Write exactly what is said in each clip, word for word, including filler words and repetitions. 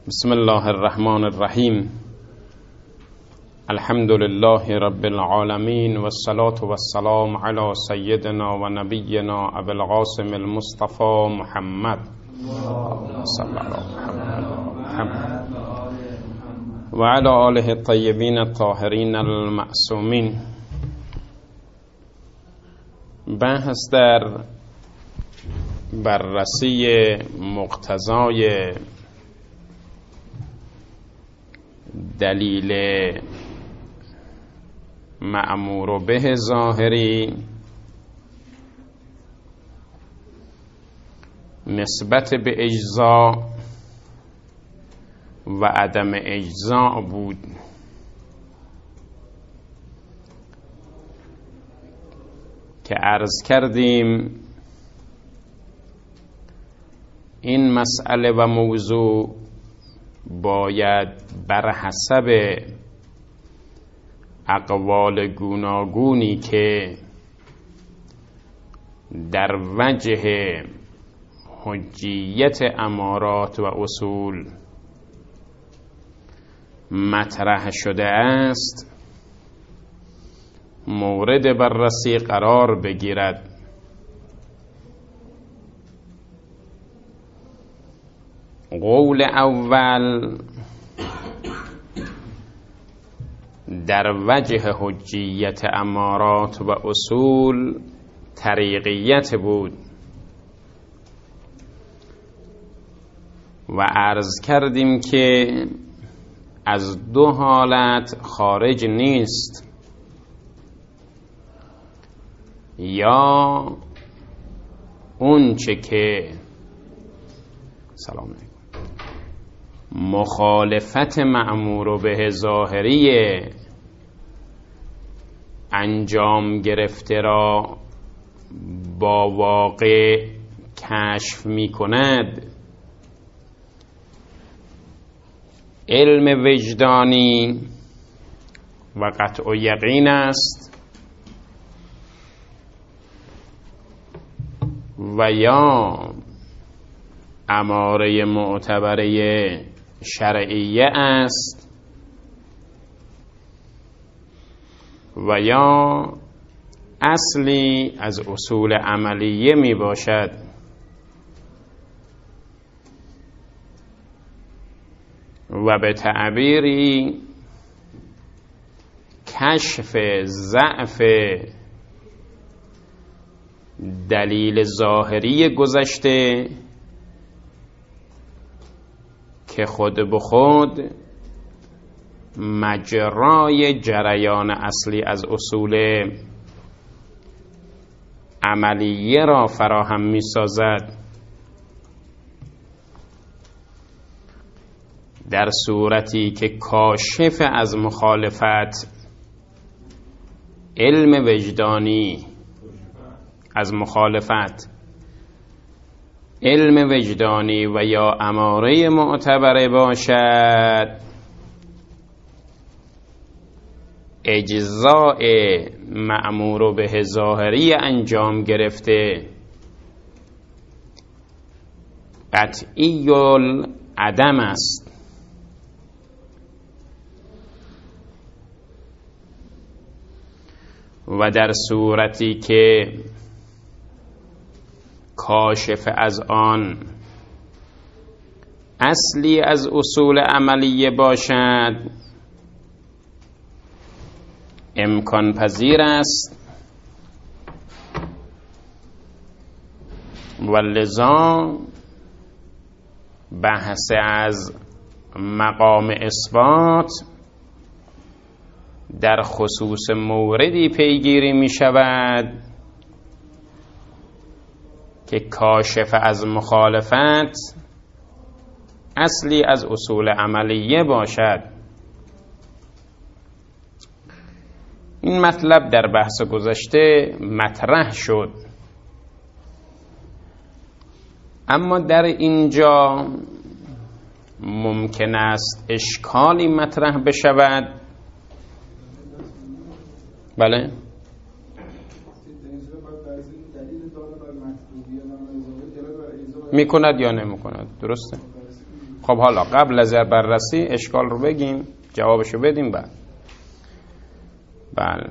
بسم الله الرحمن الرحیم. الحمد لله رب العالمین والصلاة والسلام علی سیدنا و نبینا ابی القاسم المصطفى محمد صلی الله علیه محمد و علی آله الطیبین الطاهرین المعصومین. بحث در بررسی مقتضای دلیل مأمور به ظاهری نسبت به اجزا و عدم اجزا بود که عرض کردیم این مسئله و موضوع باید بر حسب اقوال گوناگونی که در وجه حجیت امارات و اصول مطرح شده است مورد بررسی قرار بگیرد. قول اول در وجه حجیت امارات و اصول طریقیت بود و عرض کردیم که از دو حالت خارج نیست، یا اون چه که سلام علیکم مخالفت مأمور به ظاهری انجام گرفته را با واقع کشف می کند، علم وجدانی و قطع و یقین است، و یا اماره معتبره شرعیه است، و یا اصلی از اصول عملیه می باشد. و به تعبیری کشف ضعف دلیل ظاهری گذشته که خود به خود مجرای جریان اصلی از اصول عملیه را فراهم می سازد، در صورتی که کاشف از مخالفت علم وجدانی از مخالفت علم وجدانی و یا اماره معتبره باشد، اجزاء مأمور به ظاهری انجام گرفته قطعی العدم است. و در صورتی که کاشف از آن اصلی از اصول عملیه باشد، امکان پذیر است و لذا بحث از مقام اثبات در خصوص موردی پیگیری می شود که کاشف از مخالفت اصلی از اصول عملیه باشد. این مطلب در بحث گذشته مطرح شد، اما در اینجا ممکن است اشکالی مطرح بشود. بله میکند یا نمیکند، درسته؟ خب حالا قبل از بررسی اشکال رو بگیم، جوابشو بدیم. بعد بله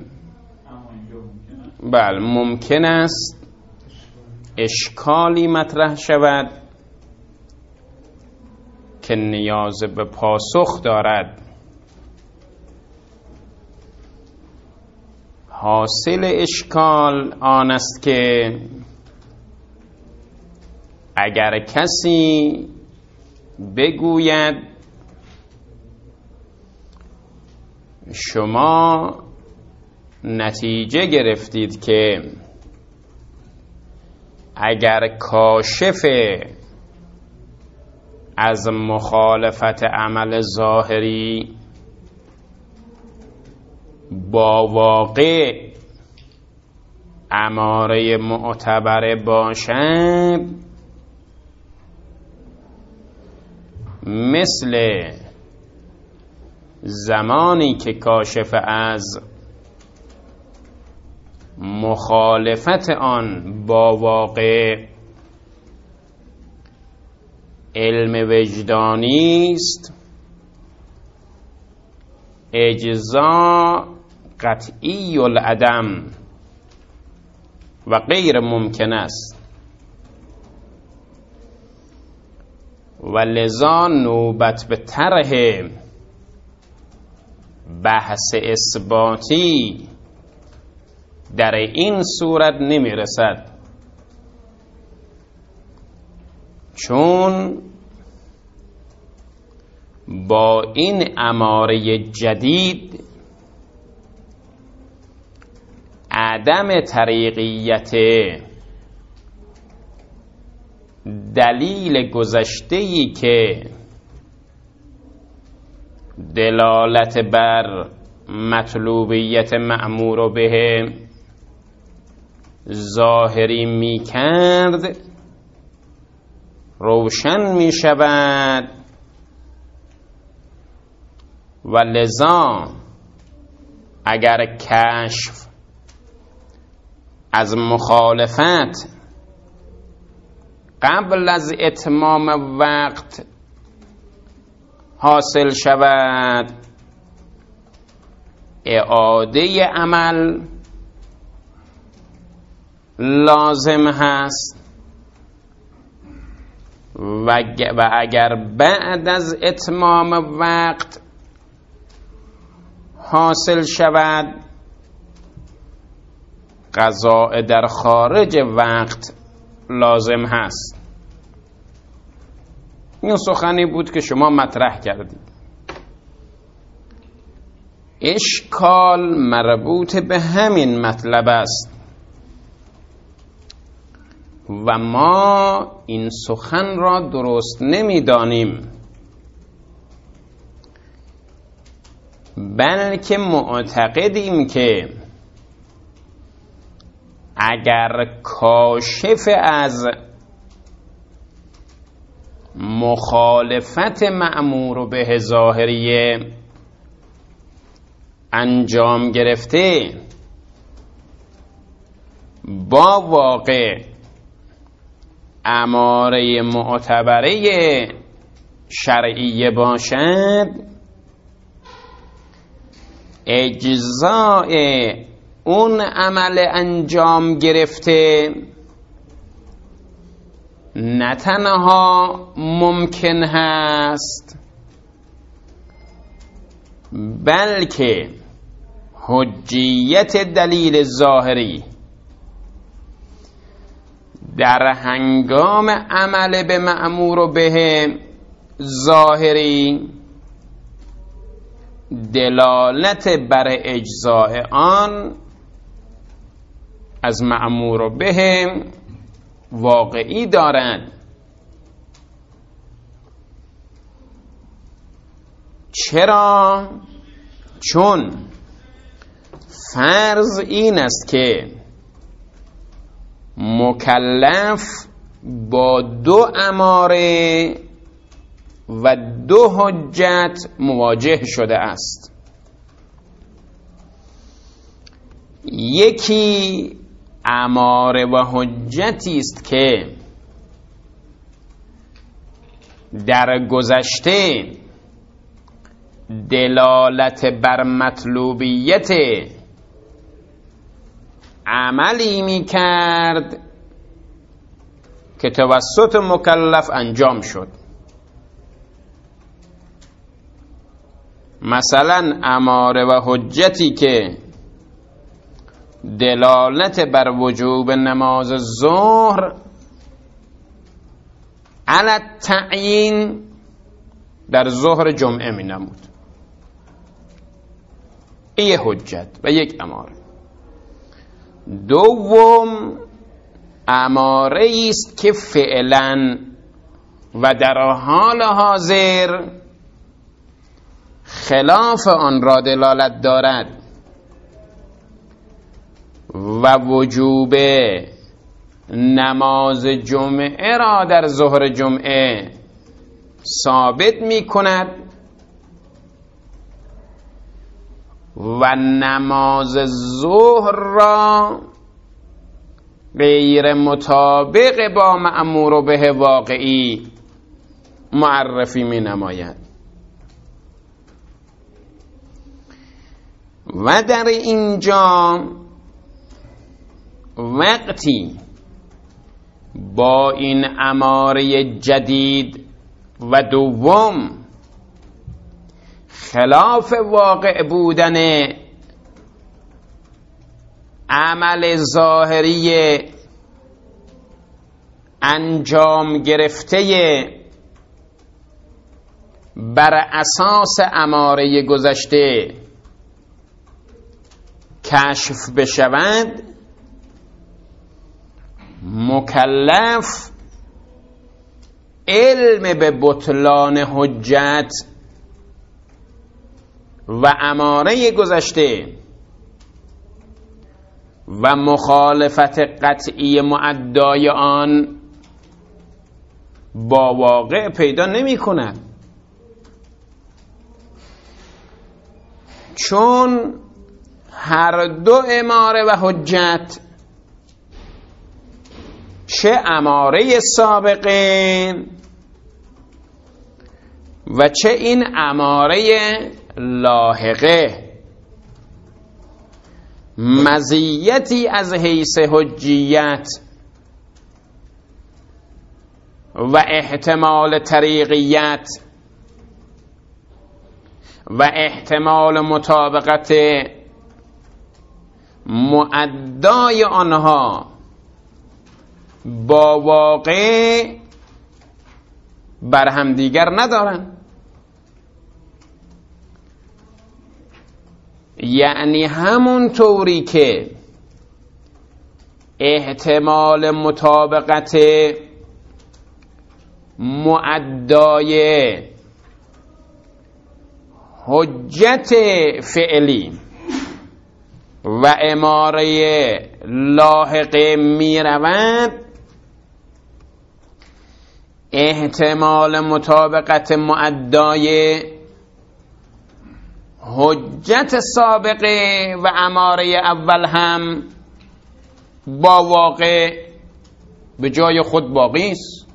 بله ممکن است اشکالی مطرح شود که نیاز به پاسخ دارد. حاصل اشکال آن است که اگر کسی بگوید شما نتیجه گرفتید که اگر کاشف از مخالفت عمل ظاهری با واقع اماره معتبر باشد، مثل زمانی که کاشف از مخالفت آن با واقع علم وجدانی است، اجزا قطعی العدم و غیر ممکن است و لذا نوبت به طرح بحث اثباتی در این صورت نمی رسد، چون با این اماره جدید عدم طریقیت دلیل گذشته‌ای که دلالت بر مطلوبیت مأمور به ظاهری می کرد روشن می شود و لذا اگر کشف از مخالفت قبل از اتمام وقت حاصل شود، اعاده عمل لازم هست و اگر بعد از اتمام وقت حاصل شود، قضاء در خارج وقت لازم هست. این سخنی بود که شما مطرح کردید. اشکال مربوط به همین مطلب است و ما این سخن را درست نمی‌دانیم، بلکه معتقدیم که اگر کاشف از مخالفت مأمور به ظاهریه انجام گرفته با واقع اماره معتبره شرعیه باشد، اجزاء اون عمل انجام گرفته نه تنها ممکن هست بلکه حجیت دلیل ظاهری در هنگام عمل به مأمور به ظاهری دلالت بر اجزاء آن از مأمور به واقعی دارد. چرا؟ چون فرض این است که مکلف با دو اماره و دو حجت مواجه شده است. یکی اماره و حجتی است که در گذشته دلالت بر مطلوبیت عملی می کرد که توسط مکلف انجام شد. مثلا اماره و حجتی که دلالت بر وجوب نماز ظهر علی التعیین در ظهر جمعه می نمود، این حجت و یک اماره. دوم اماره است که فعلا و در حال حاضر خلاف آن را دلالت دارد و وجوب نماز جمعه را در ظهر جمعه ثابت می کند و نماز ظهر را غیر مطابق با مأمور به واقعی معرفی می نماید. و در اینجا وقتی با این اماره جدید و دوم خلاف واقع بودن عمل ظاهری انجام گرفته بر اساس اماره گذشته کشف بشود، مکلف علم به بطلان حجت و اماره گذشته و مخالفت قطعی مؤدای آن با واقع پیدا نمی کند، چون هر دو اماره و حجت، چه اماره سابقه و چه این اماره لاحقه، مزیتی از حیث حجیت و احتمال طریقیت و احتمال مطابقت مؤدای آنها با واقع بر هم دیگر ندارن. یعنی همون طوری که احتمال مطابقت مؤدای حجت فعلی و اماره لاحقه می رود، احتمال مطابقت مؤدای حجت سابقه و اماره اول هم با واقع به جای خود باقی است.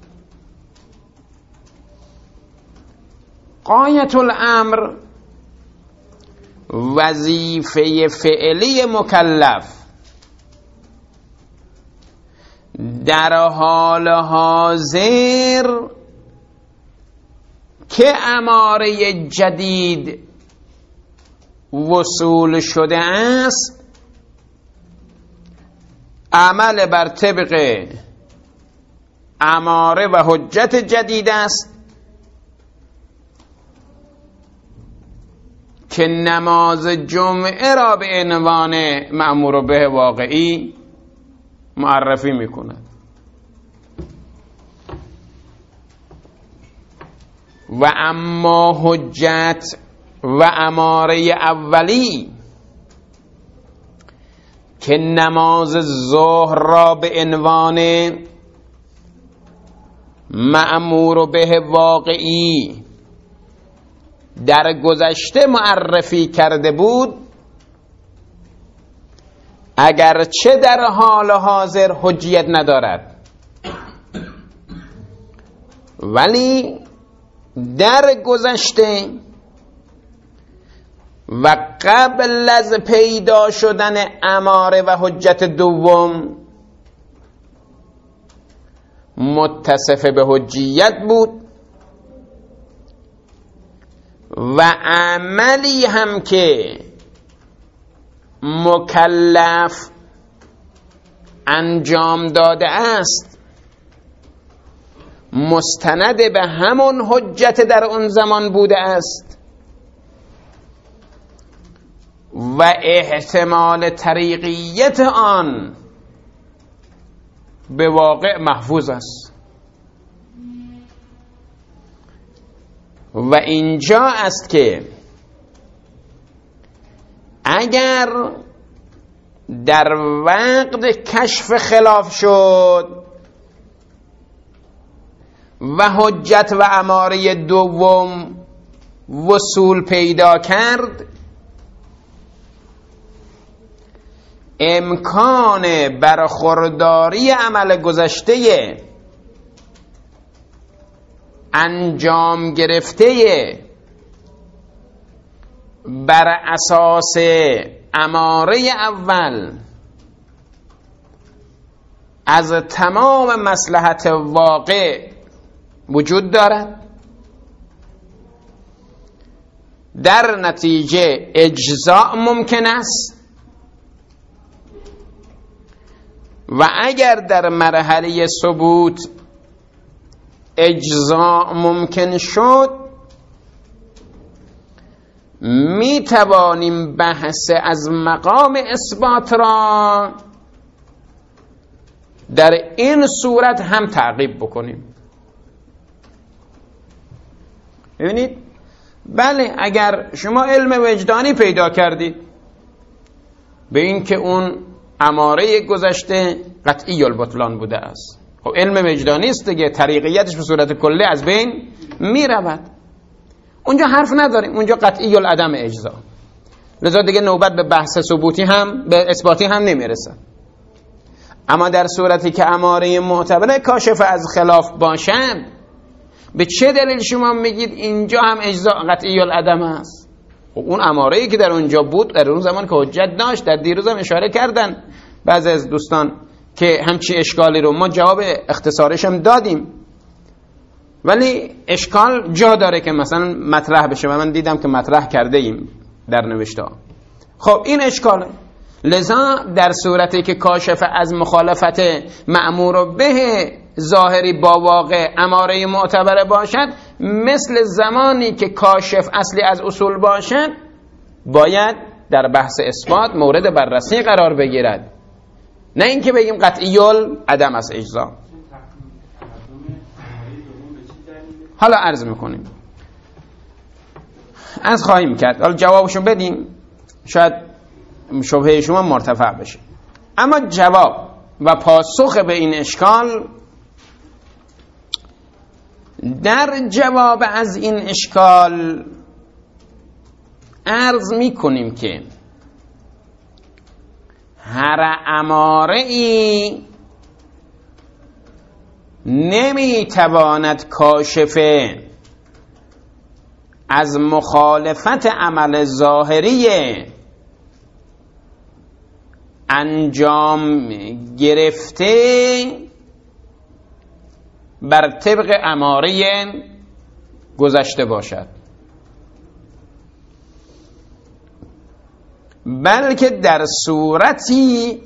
غایت الامر وظیفه فعلی مکلف در حال حاضر که اماره جدید وصول شده است، عمل بر طبق اماره و حجت جدید است که نماز جمعه را به عنوان مأمور به واقعی معرفی میکند و اما حجت و اماره اولی که نماز ظهر را به عنوان مأمور به واقعی در گذشته معرفی کرده بود، اگرچه در حال حاضر حجیت ندارد، ولی در گذشته و قبل از پیدا شدن اماره و حجت دوم متصف به حجیت بود و عملی هم که مکلف انجام داده است مستند به همون حجت در اون زمان بوده است و احتمال طریقیت آن به واقع محفوظ است. و اینجا است که اگر در وقت کشف خلاف شد و حجت و اماره دوم وصول پیدا کرد، امکان برخورداری عمل گذشته انجام گرفته بر اساس اماره اول از تمام مصلحت واقع وجود دارد، در نتیجه اجزاء ممکن است و اگر در مرحله ثبوت اجزاء ممکن شد می توانیم بحث از مقام اثبات را در این صورت هم تعقیب بکنیم. ببینید، بله اگر شما علم وجدانی پیدا کردید به این که اون اماره گذشته قطعی البطلان بوده است، خب علم وجدانی است دیگه، طریقیتش به صورت کلی از بین می رود، اونجا حرف نداریم، اونجا قطعی العدم اجزا، لذا دیگه نوبت به بحث ثبوتی هم به اثباتی هم نمیرسه. اما در صورتی که اماره معتبر کاشف از خلاف باشد، به چه دلیل شما میگید اینجا هم اجزا قطعی العدم است؟ خب اون اماره‌ای که در اونجا بود در اون زمان که حجت داشت، در دیروز هم اشاره کردن بعضی از دوستان که همچی اشکالی رو ما جواب اختصارش هم دادیم، ولی اشکال جا داره که مثلا مطرح بشه و من دیدم که مطرح کرده ایم در نوشته. خب این اشکاله. لذا در صورتی که کاشف از مخالفت مأمور به ظاهری با واقع اماره معتبره باشد، مثل زمانی که کاشف اصلی از اصول باشد، باید در بحث اثبات مورد بررسی قرار بگیرد، نه اینکه بگیم قطعی العدم از اجزا. حالا عرض میکنیم، از خواهیم کرد، حالا جوابشو بدیم، شاید شبهه شما مرتفع بشه. اما جواب و پاسخ به این اشکال، در جواب از این اشکال عرض میکنیم که هر اماره ای نمیتواند کاشفه از مخالفت عمل ظاهری انجام گرفته بر طبق اماره گذشته باشد، بلکه در صورتی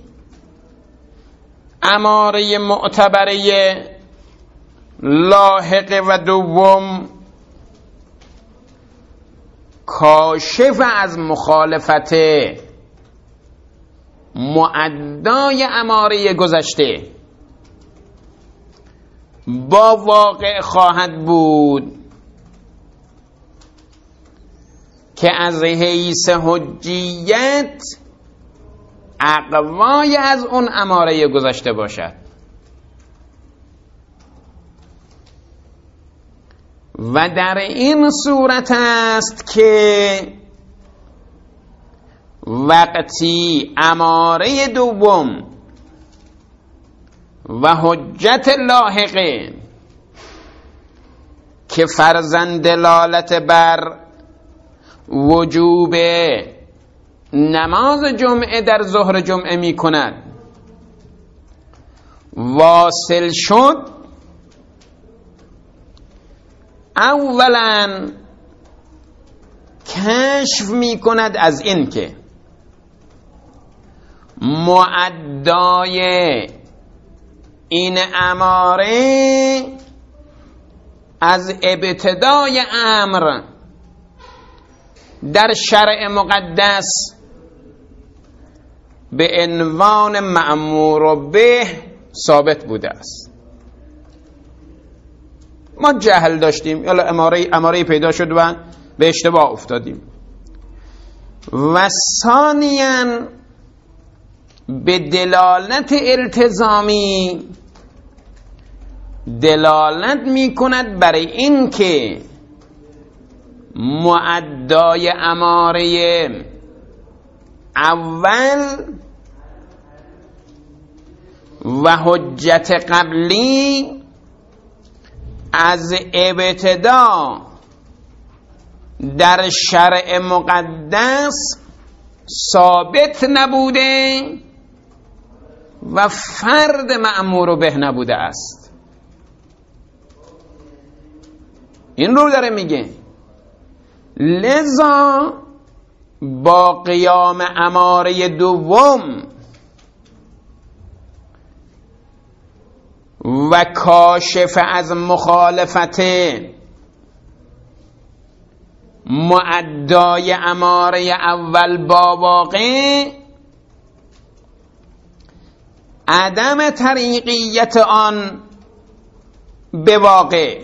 اماره معتبره لاحقه و دوم کاشف از مخالفت معدای اماره گذشته با واقع خواهد بود که از حیث حجیت اقوای از اون اماره گذشته باشد و در این صورت است که وقتی اماره دوم و حجت لاحقه که فرضاً دلالت بر وجوب نماز جمعه در ظهر جمعه می کند واصل شد، اولاً کشف می کند از این که مؤدای این اماره از ابتدای امر در شرع مقدس به عنوان مأمور به ثابت بوده است. ما جهل داشتیم، یالا اماره اماره پیدا شد و به اشتباه افتادیم. و ثانیاً به دلالت التزامی دلالت می کند برای این که مؤدای اماره اول و حجت قبلی از ابتدا در شرع مقدس ثابت نبوده و فرد مأمور به نبوده است. این رو داره میگه. لذا با قیام اماره دوم و کاشف از مخالفت مؤدای اماره اول با واقع، عدم طریقیت آن به واقع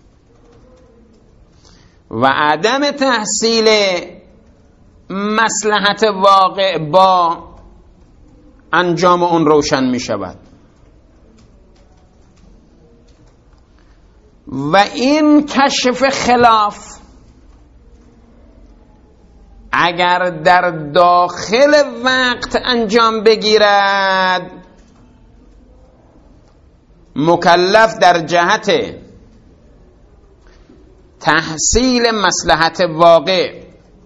و عدم تحصیل مصلحت واقع با انجام اون روشن می شود. و این کشف خلاف اگر در داخل وقت انجام بگیرد، مکلف در جهت تحصیل مصلحت واقع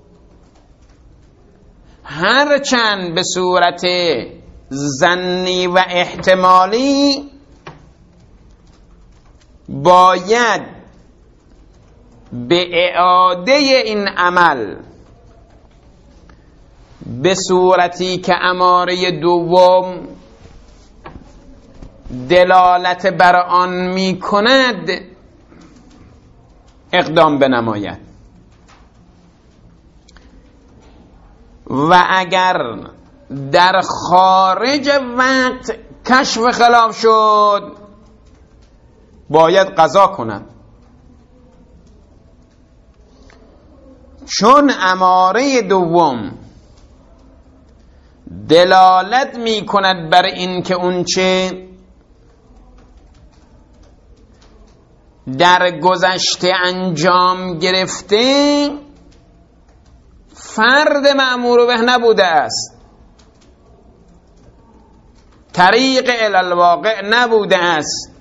هرچند به صورت ظنی و احتمالی باید به اعاده این عمل به صورتی که اماره دوم دلالت بر آن می کند اقدام بنماید. و اگر در خارج وقت کشف خلاف شد باید قضا کند، چون اماره دوم دلالت می کند بر این که اون چه در گذشته انجام گرفته فرد مأمور به نبوده است، طریق الالواقع نبوده است،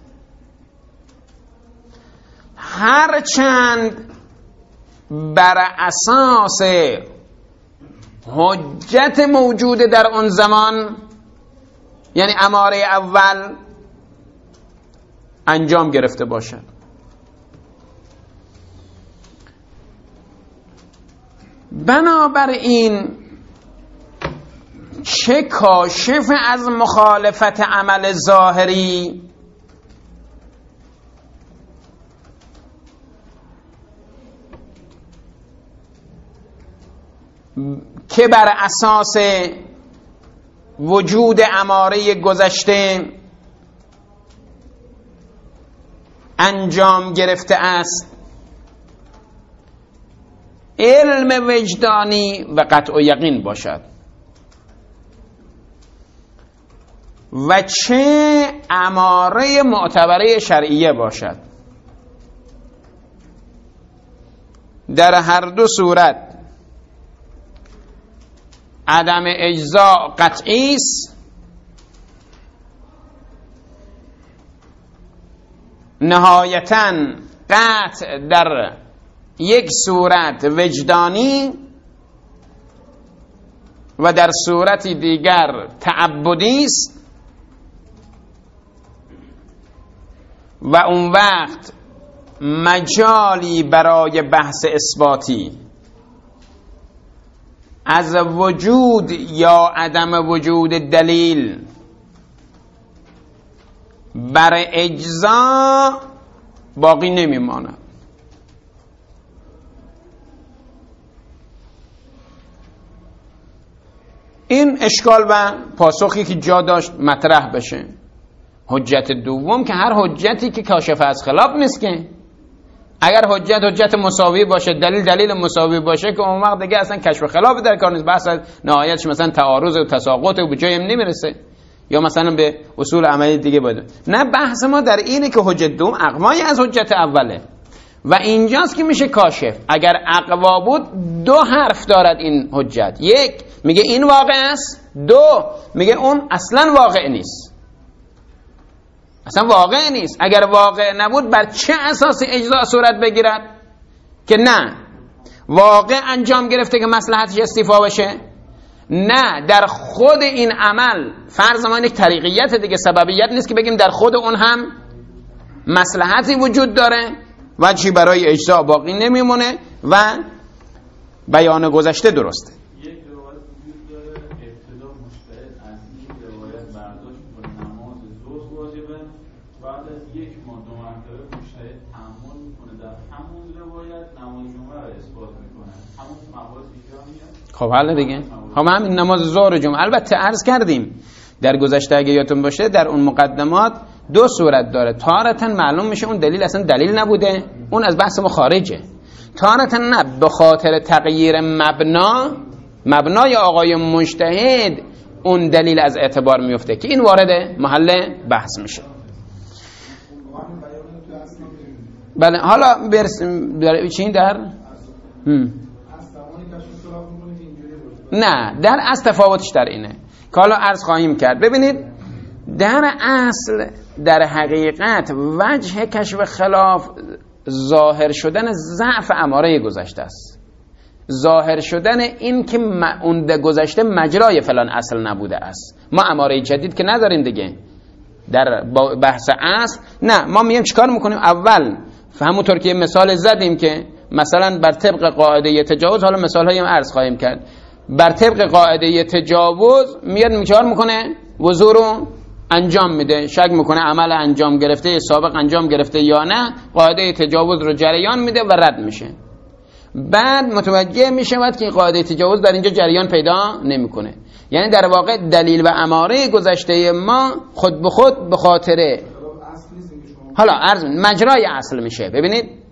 هرچند بر اساس حجت موجود در آن زمان، یعنی اماره اول، انجام گرفته باشد. بنابراین چه کاشف از مخالفت عمل ظاهری که بر اساس وجود اماره گذشته انجام گرفته است، علم وجدانی و قطع و یقین باشد، و چه اماره معتبره شرعیه باشد. در هر دو صورت عدم اجزاء قطعی است، نهایتاً قطع در یک صورت وجدانی و در صورت دیگر تعبدی است و اون وقت مجالی برای بحث اثباتی از وجود یا عدم وجود دلیل بر اجزا باقی نمیماند. این اشکال و پاسخی که جا داشت مطرح بشه. حجت دوم که هر حجتی که کاشف از خلاف نیست، که اگر حجت حجت مساوی باشه، دلیل دلیل مساوی باشه، که اون وقت دیگه اصلا کشف خلاف در کار نیست، بحث نهایتش مثلا تعارض و تساقط و به جای هم نمیرسه، یا مثلا به اصول عملی دیگه باید. نه، بحث ما در اینه که حجت دوم اقوای از حجت اوله و اینجاست که میشه کاشف. اگر اقوا بود دو حرف دارد این حجت، یک میگه این واقع است، دو میگه اون اصلا واقع نیست، اصلا واقع نیست. اگر واقع نبود بر چه اساس اجزا صورت بگیرد؟ که نه واقع انجام گرفته که مصلحتش استیفا بشه، نه در خود این عمل فرض ما یک طریقیت دیگه، سببیت نیست که بگیم در خود اون هم مصلحتی وجود داره و چی برای اجزا باقی نمیمونه و بیان گذشته درسته. یک روایت وجود داره ابتدا مجتهد از این روایت برداشت کنه نماز ظهر واجبه، بعد از یک ماه دو مرتبه مجتهد تأمل میکنه در همون روایت نماز جمعه رو اثبات میکنه، همون مباحثی که میاد. خب حالا دیگه خب همین نماز ظهر و جمعه البته عرض کردیم در گذشته اگه یادتون باشه در اون مقدمات دو صورت داره. تارتا معلوم میشه اون دلیل اصلا دلیل نبوده، اون از بحث ما خارجه. تارتا نه، به خاطر تغییر مبنا مبنای آقای مجتهد اون دلیل از اعتبار میفته که این وارد محل بحث میشه. بله حالا برسیم در چی در هم. نه در از تفاوتش در اینه که حالا عرض خواهیم کرد. ببینید در اصل در حقیقت وجه کشف خلاف ظاهر شدن ضعف اماره گذشته است، ظاهر شدن این که اون گذشته مجرای فلان اصل نبوده است. ما اماره جدید که نداریم دیگه در بحث اصل. نه، ما میگیم چیکار میکنیم؟ اول همونطور که مثال زدیم که مثلا بر طبق قاعده تجاوز، حالا مثال هایی هم عرض خواهیم کرد، بر طبق قاعده تجاوز میاد میچار میکنه وضو رو انجام میده، شک میکنه عمل انجام گرفته سابق انجام گرفته یا نه، قاعده تجاوز رو جریان میده و رد میشه. بعد متوجه میشود که قاعده تجاوز در اینجا جریان پیدا نمیکنه، یعنی در واقع دلیل و اماره گذشته ما خود به خود به خاطر حالا عرض مجرای اصل میشه. ببینید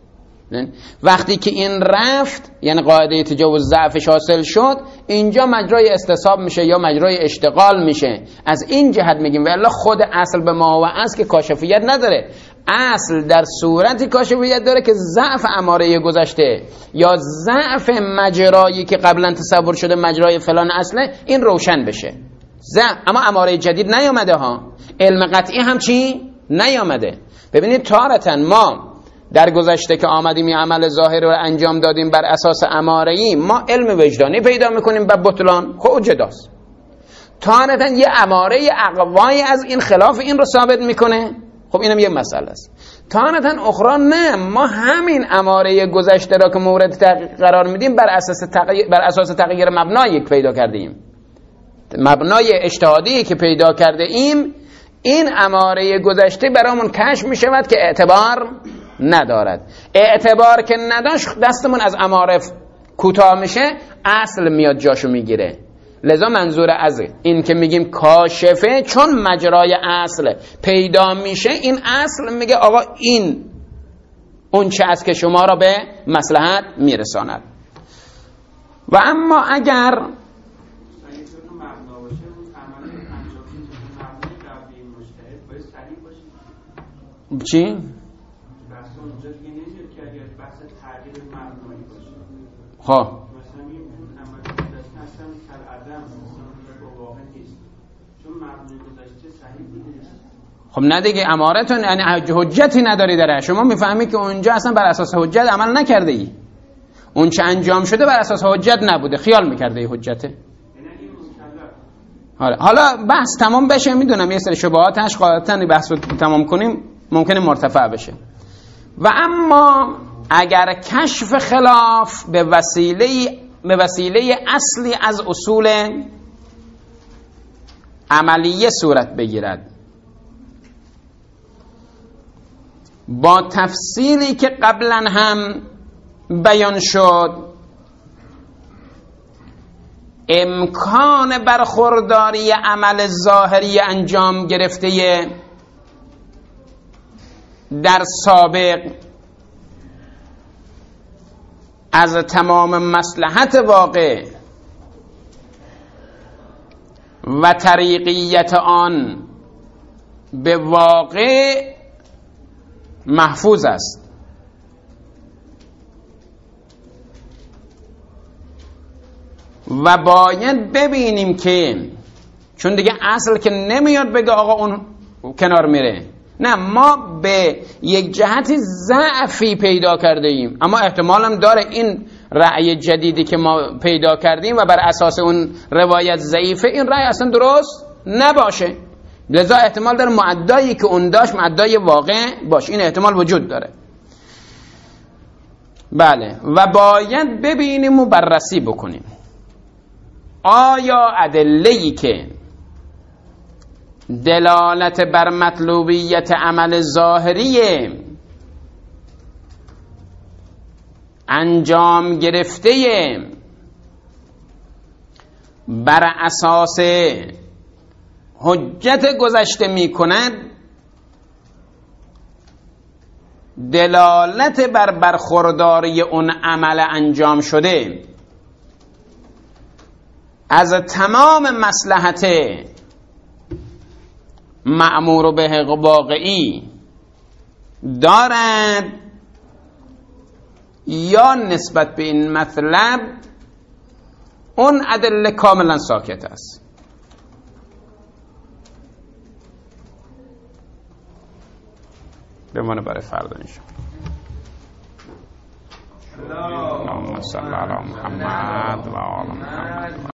وقتی که این رفت یعنی قاعده تجاوز ضعفش حاصل شد، اینجا مجرای استصحاب میشه یا مجرای اشتغال میشه. از این جهت میگیم والله خود اصل به ما و اصل که کاشفیت نداره، اصل در صورتی کاشفیت داره که ضعف اماره گذشته یا ضعف مجرایی که قبلا تصور شده مجرای فلان اصله این روشن بشه. ضعف اما اماره جدید نیامده ها، علم قطعی هم چی نیامده. ببینید تارتا ما در گذشته که آمدیم این عمل ظاهر رو انجام دادیم بر اساس اماره‌ای، ما علم وجدانی پیدا میکنیم به بطلان، خب جداست. تارتا یه اماره اقوایی از این خلاف این رو ثابت میکنه، خب اینم یه مسئله است. تارتا اخرى نه، ما همین اماره گذشته را که مورد تحقیق قرار میدیم بر اساس تغییر بر اساس تغییر مبنایی که پیدا کردیم، مبنای اجتهادی که پیدا کرده ایم، این اماره گذشته برامون کشف میشود که اعتبار ندارد. اعتبار که نداشت دستمون از اماره کوتاه میشه، اصل میاد جاشو میگیره. لذا منظور از این که میگیم کاشفه چون مجرای اصل پیدا میشه، این اصل میگه آقا این اون چه است که شما را به مصلحت میرساند. و اما اگر چی؟ خب مثلا این عمل گذشته اصلا کل عدم با واقع نیست، چون مبنای گذشته صحیح بوده نیست. خب نه دیگه، امارتون یعنی حجتی نداری داره. شما میفهمی که اونجا اصلا بر اساس حجت عمل نکرده ای، اون چه انجام شده بر اساس حجت نبوده، خیال میکرده ای حجته. حالا بحث تمام بشه، میدونم یه سری شبهات هست، قاعدتاً بحث رو تمام کنیم ممکنه مرتفع بشه. و اما اگر کشف خلاف به وسیله به وسیله اصلی از اصول عملیه صورت بگیرد، با تفصیلی که قبلا هم بیان شد، امکان برخورداری عمل ظاهری انجام گرفته در سابق از تمام مصلحت واقع و طریقیت آن به واقع محفوظ است. و باید ببینیم که چون دیگه اصل که نمیاد بگه آقا اون کنار میره، نه، ما به یک جهتی ضعفی پیدا کرده ایم، اما احتمال هم داره این رأی جدیدی که ما پیدا کردیم و بر اساس اون روایت ضعیفه، این رأی اصلا درست نباشه، لذا احتمال داره معدایی که اون داشت معدای واقع باشه، این احتمال وجود داره. بله، و باید ببینیم و بررسی بکنیم آیا ادله‌ای که دلالت بر مطلوبیت عمل ظاهری انجام گرفته بر اساس حجت گذشته می کند، دلالت بر برخورداری اون عمل انجام شده از تمام مصلحت مأمور به واقعی دارد یا نسبت به این مطلب اون ادله کاملا ساکت است. بمانه برای فردا انشاءالله. اللهم صل علی محمد و آل محمد.